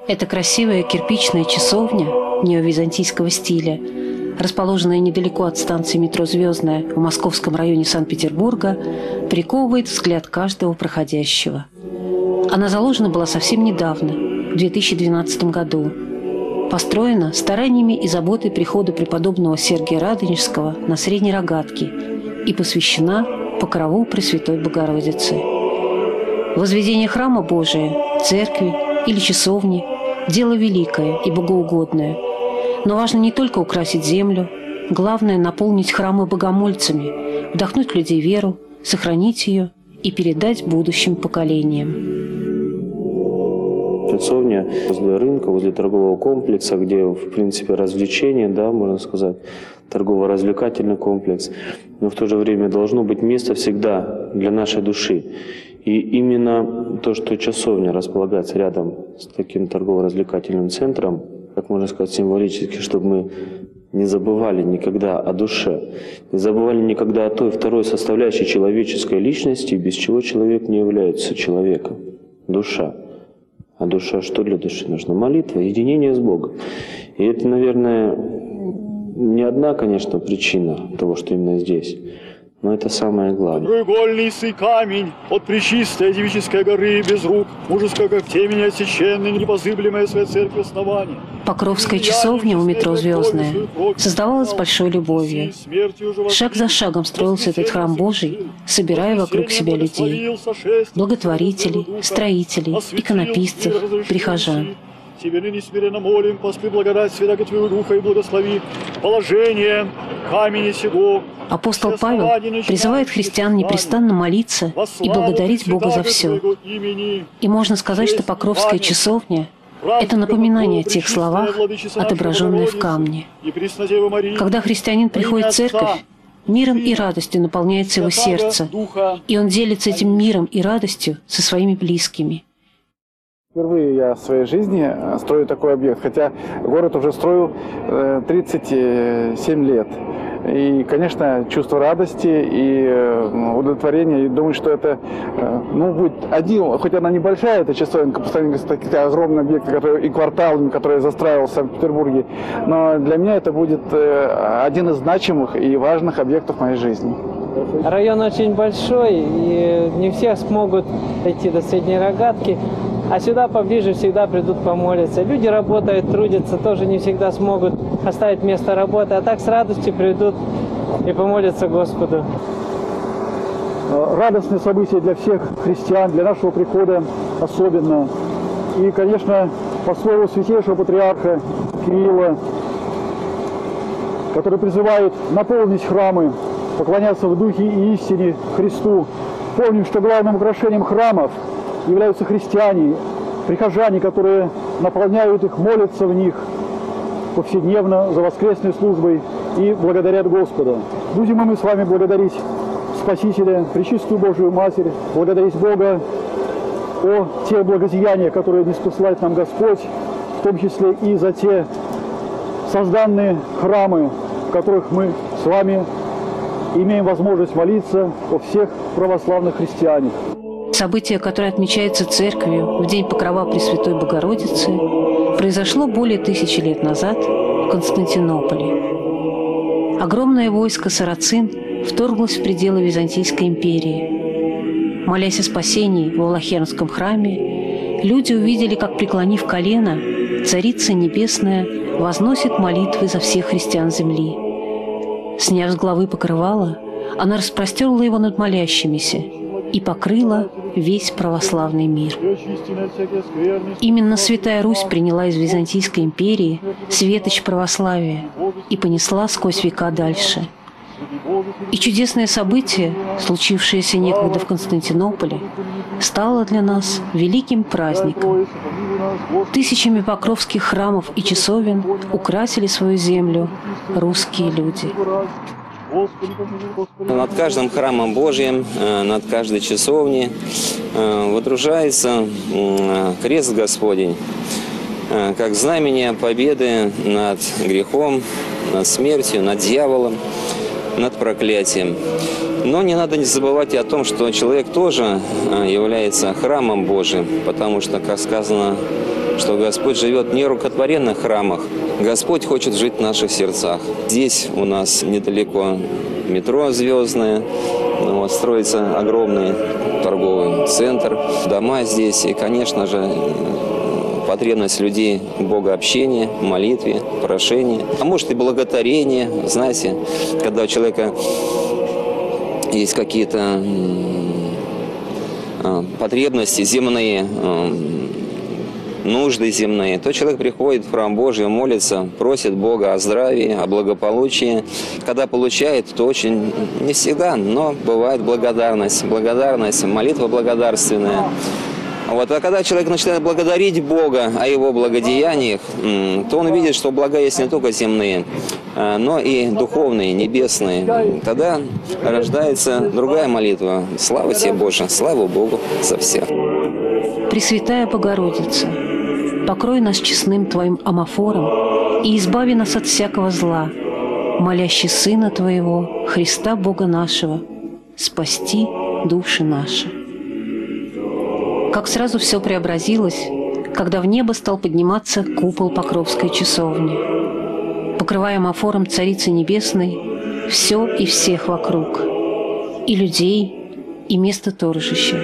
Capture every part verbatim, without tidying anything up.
Это красивая кирпичная часовня неовизантийского стиля, расположенная недалеко от станции метро «Звездная» в московском районе Санкт-Петербурга, приковывает взгляд каждого проходящего. Она заложена была совсем недавно, в две тысячи двенадцатом году. Построена стараниями и заботой прихода преподобного Сергия Радонежского на Средней Рогатке и посвящена Покрову Пресвятой Богородицы. Возведение храма Божия, церкви или часовни – дело великое и богоугодное. Но важно не только украсить землю, главное – наполнить храмы богомольцами, вдохнуть в людей веру, сохранить ее и передать будущим поколениям. Часовня возле рынка, возле торгового комплекса, где, в принципе, развлечения, да, можно сказать, торгово-развлекательный комплекс. Но в то же время должно быть место всегда для нашей души. И именно то, что часовня располагается рядом с таким торгово-развлекательным центром, как можно сказать, символически, чтобы мы не забывали никогда о душе, не забывали никогда о той второй составляющей человеческой личности, без чего человек не является человеком – душа. А душа, что для души нужно? Молитва, единение с Богом. И это, наверное, не одна, конечно, причина того, что именно здесь, но это самое главное. Треугольный сый камень от пречистой девической горы без рук, мужеского как темени отсеченной, непозыблемая своя церковь основания. Покровская часовня у метро «Звездная» создавалась с большой любовью. Шаг за шагом строился этот храм Божий, собирая вокруг себя людей, благотворителей, строителей, иконописцев, прихожан. Тебе ныне смиренно молим, поспи благодать святаго Твоего Духа и благослови положение камени сего. Апостол Павел призывает христиан непрестанно молиться и благодарить Бога за все. И можно сказать, что Покровская часовня – это напоминание о тех словах, отображенные в камне. Когда христианин приходит в церковь, миром и радостью наполняется его сердце, и он делится этим миром и радостью со своими близкими. Впервые я в своей жизни строю такой объект, хотя город уже строил тридцать семь лет. И, конечно, чувство радости и удовлетворения. И думаю, что это, ну, будет один, хоть она небольшая, эта часовенка, по сравнению с такими огромными объектами, которые, и кварталами, которые я застраивал в Санкт-Петербурге. Но для меня это будет один из значимых и важных объектов моей жизни. Район очень большой, и не все смогут дойти до Средней Рогатки. А сюда поближе всегда придут помолиться. Люди работают, трудятся, тоже не всегда смогут оставить место работы, а так с радостью придут и помолятся Господу. Радостное событие для всех христиан, для нашего прихода особенно. И, конечно, по слову святейшего патриарха Кирилла, который призывает наполнить храмы, поклоняться в духе и истине Христу. Помним, что главным украшением храмов являются христиане, прихожане, которые наполняют их, молятся в них повседневно за воскресной службой и благодарят Господа. Будем и мы с вами благодарить Спасителя, Пречистую Божию Матерь, благодарить Бога о тех благодеяниях, которые ниспослает нам Господь, в том числе и за те созданные храмы, в которых мы с вами имеем возможность молиться о всех православных христианах. Событие, которое отмечается церковью в День Покрова Пресвятой Богородицы, произошло более тысячи лет назад в Константинополе. Огромное войско сарацин вторглось в пределы Византийской империи. Молясь о спасении в Валахернском храме, люди увидели, как, преклонив колено, Царица Небесная возносит молитвы за всех христиан земли. Сняв с головы покрывало, она распростерла его над молящимися и покрыла весь православный мир. Именно Святая Русь приняла из Византийской империи светоч православия и понесла сквозь века дальше. И чудесное событие, случившееся некогда в Константинополе, стало для нас великим праздником. Тысячами покровских храмов и часовен украсили свою землю русские люди. Над каждым храмом Божьим, над каждой часовней водружается крест Господень, как знамение победы над грехом, над смертью, над дьяволом, над проклятием. Но не надо не забывать и о том, что человек тоже является храмом Божьим, потому что, как сказано что Господь живет не в рукотворенных храмах. Господь хочет жить в наших сердцах. Здесь у нас недалеко метро «Звездное». Вот, строится огромный торговый центр, дома здесь. И, конечно же, потребность людей в богообщении, молитве, прошении. А может и благотворение. Знаете, когда у человека есть какие-то потребности земные, нужды земные, то человек приходит в храм Божий, молится, просит Бога о здравии, о благополучии. Когда получает, то очень не всегда, но бывает благодарность, благодарность, молитва благодарственная. Вот. А когда человек начинает благодарить Бога о его благодеяниях, то он видит, что блага есть не только земные, но и духовные, небесные. Тогда рождается другая молитва. Слава тебе, Боже, слава Богу за всех. Пресвятая Богородица, покрой нас честным Твоим амафором и избави нас от всякого зла, молящий Сына Твоего, Христа Бога нашего, спасти души наши. Как сразу все преобразилось, когда в небо стал подниматься купол Покровской часовни, покрывая амафором Царицы Небесной все и всех вокруг, и людей, и место торжища.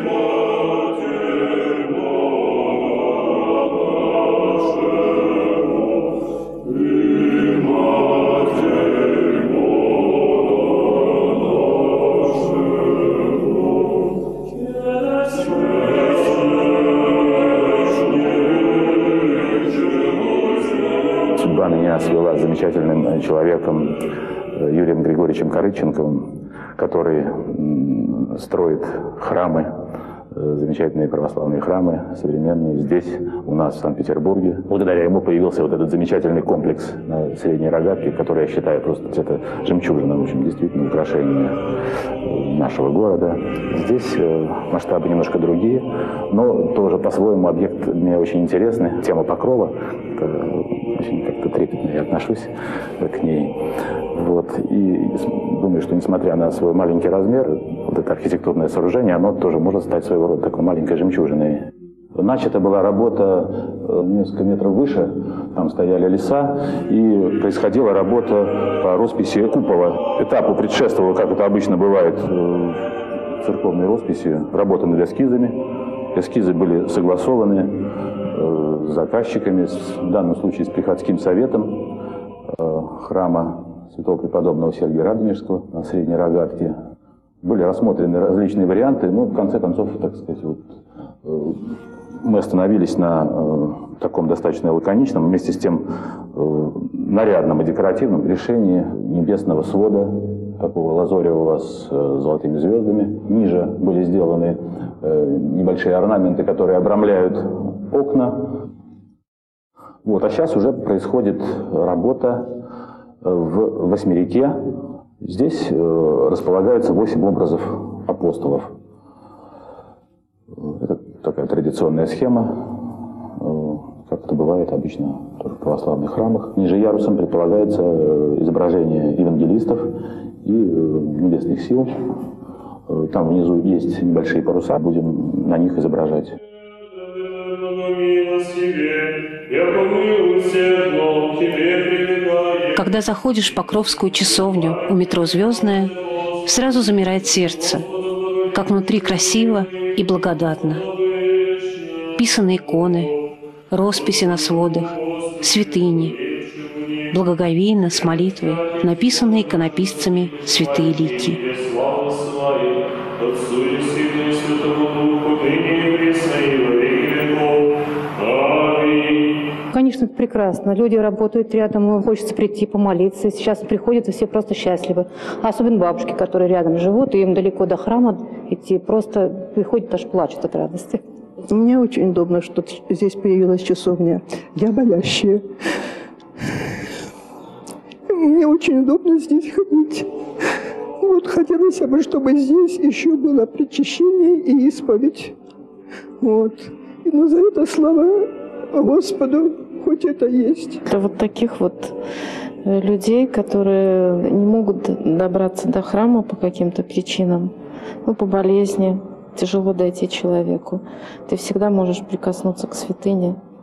Свела с замечательным человеком Юрием Григорьевичем Корытченковым, который строит храмы, замечательные православные храмы, современные, здесь, у нас, в Санкт-Петербурге. Благодаря ему появился вот этот замечательный комплекс на Средней Рогатке, который, я считаю, просто это жемчужина, в общем, действительно, украшение нашего города. Здесь масштабы немножко другие, но тоже по-своему объект мне очень интересный. Тема Покрова, очень как-то трепетно я отношусь к ней. Вот. И думаю, что несмотря на свой маленький размер, вот это архитектурное сооружение, оно тоже может стать своего рода такой маленькой жемчужиной. Начата была работа несколько метров выше, там стояли леса, и происходила работа по росписи купола. Этапу предшествовало, как это обычно бывает в церковной росписи, работа над эскизами. Эскизы были согласованы с заказчиками, в данном случае с приходским советом храма святого преподобного Сергия Радонежского на Средней Рогатке. Были рассмотрены различные варианты, но в конце концов, так сказать, вот, мы остановились на э, таком достаточно лаконичном, вместе с тем э, нарядном и декоративном решении небесного свода, такого лазоревого с э, золотыми звездами. Ниже были сделаны э, небольшие орнаменты, которые обрамляют окна. Вот, а сейчас уже происходит работа в Восьмереке. Здесь э, располагаются восемь образов апостолов. Это такая традиционная схема, э, как это бывает обычно в православных храмах. Ниже ярусом предполагается изображение евангелистов и э, небесных сил. Э, там внизу есть небольшие паруса, будем на них изображать. Когда заходишь в Покровскую часовню у метро «Звездное», сразу замирает сердце, как внутри красиво и благодатно. Писаны иконы, росписи на сводах, святыни, благоговейно с молитвой написанные иконописцами святые лики. Конечно, это прекрасно. Люди работают рядом, хочется прийти помолиться. Сейчас приходят, и все просто счастливы. Особенно бабушки, которые рядом живут, и им далеко до храма идти, просто приходят, аж плачут от радости. Мне очень удобно, что здесь появилась часовня. Я болящая. Мне очень удобно здесь ходить. Вот хотелось бы, чтобы здесь еще было причащение и исповедь. Вот. И ну, за это слава Господу, хоть это есть. Это вот таких вот людей, которые не могут добраться до храма по каким-то причинам, ну, по болезни, тяжело дойти человеку. Ты всегда можешь прикоснуться к святыне,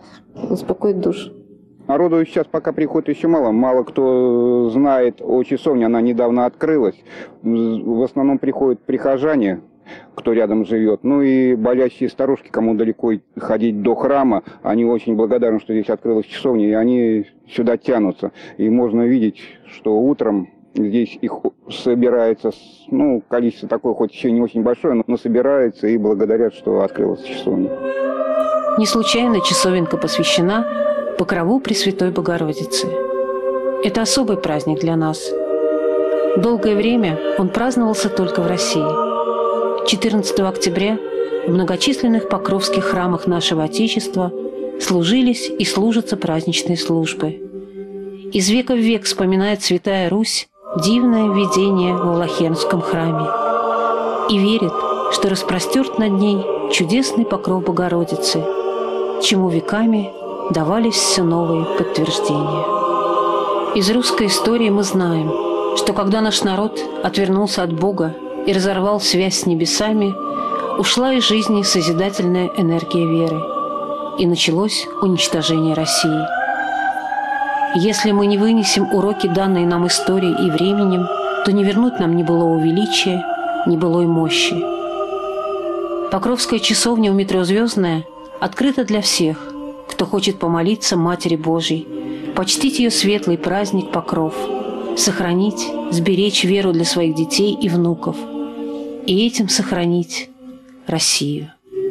успокоить душу. Народу сейчас пока приходит еще мало. Мало кто знает о часовне, она недавно открылась. В основном приходят прихожане, кто рядом живет. Ну и болящие старушки, кому далеко ходить до храма, они очень благодарны, что здесь открылась часовня, и они сюда тянутся. И можно видеть, что утром здесь их собирается, ну, количество такое, хоть еще не очень большое, но собирается и благодарят, что открылась часовня. Не случайно часовенка посвящена Покрову Пресвятой Богородицы. Это особый праздник для нас. Долгое время он праздновался только в России. четырнадцатого октября в многочисленных покровских храмах нашего Отечества служились и служатся праздничные службы. Из века в век вспоминает Святая Русь дивное видение в Валахернском храме и верит, что распростерт над ней чудесный покров Богородицы, чему веками давались все новые подтверждения. Из русской истории мы знаем, что когда наш народ отвернулся от Бога и разорвал связь с небесами, ушла из жизни созидательная энергия веры, и началось уничтожение России. Если мы не вынесем уроки, данные нам историей и временем, то не вернуть нам ни былого величия, ни былой мощи. Покровская часовня у метро «Звездная» открыта для всех, кто хочет помолиться Матери Божьей, почтить ее светлый праздник Покров, сохранить, сберечь веру для своих детей и внуков, и этим сохранить Россию.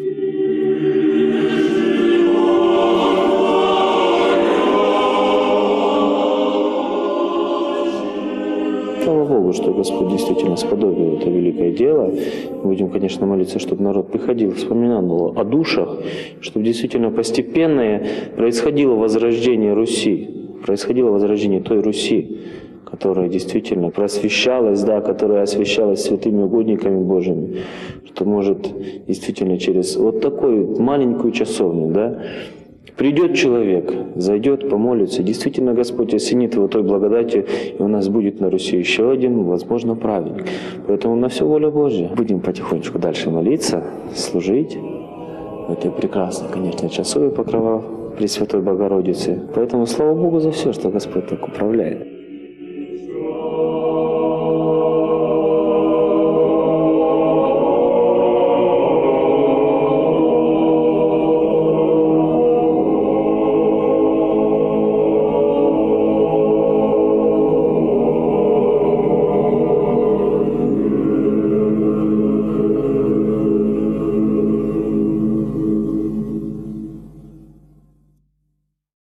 Слава Богу, что Господь действительно сподобил это великое дело. Будем, конечно, молиться, чтобы народ приходил, вспоминал о душах, чтобы действительно постепенно происходило возрождение Руси, происходило возрождение той Руси, которая действительно просвещалась, да, которая освящалась святыми угодниками Божьими, что может действительно через вот такую маленькую часовню, да, придет человек, зайдет, помолится, действительно Господь осенит его той благодатью, и у нас будет на Руси еще один, возможно, праведник. Поэтому на все воля Божья. Будем потихонечку дальше молиться, служить в этой прекрасной, конечно, часовой Покрова Пресвятой Богородицы. Поэтому слава Богу за все, что Господь так управляет.